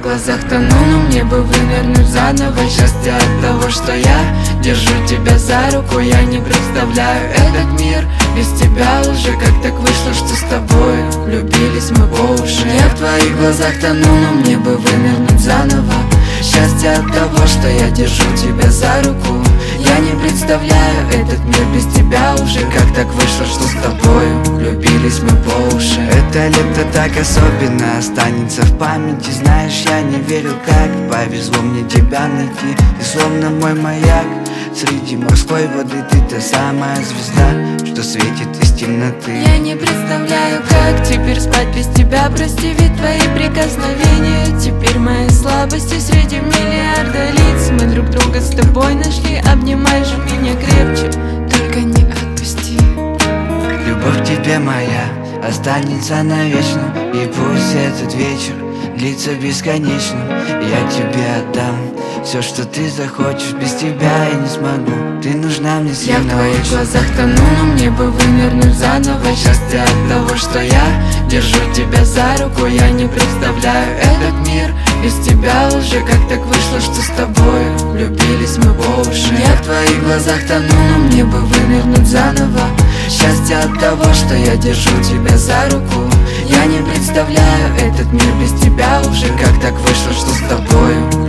глазах тону, но мне бы вынырнуть заново. Счастье от того, что я держу тебя за руку. Я не представляю этот мир без тебя уже. Как так вышло, что с тобой влюбились мы по уши. Я в твоих глазах тону, но мне бы вынырнуть заново. Счастье от того, что я держу тебя за руку. Я не представляю этот мир без тебя уже. Как так вышло, что с тобой влюбились мы по уши. Это лето так особенно останется в памяти. Знаешь, я не верил, как повезло мне тебя найти. Ты словно мой маяк среди морской воды. Ты та самая звезда, что светит из темноты. Я не представляю, как теперь спать без тебя. Прости, ведь твои прикосновения теперь мои слабости среди миллиарда лиц. Мы друг друга с тобой нашли. Обнимай же меня крепче, только не отпусти. Любовь к тебе моя останется навечно. И пусть этот вечер длится бесконечно. Я тебе отдам все, что ты захочешь. Без тебя я не смогу. Ты нужна мне Я в сильно твоих очень. глазах тону, но мне бы вынырнуть заново. Счастье от того, что я держу тебя за руку. Я не представляю этот мир без тебя уже. Как так вышло, что с тобой влюбились мы по уши. Я в твоих глазах тону, но мне бы вынырнуть заново. Счастье от того, что я держу тебя за руку. Я не представляю этот мир без тебя уже. Как так вышло, что с тобой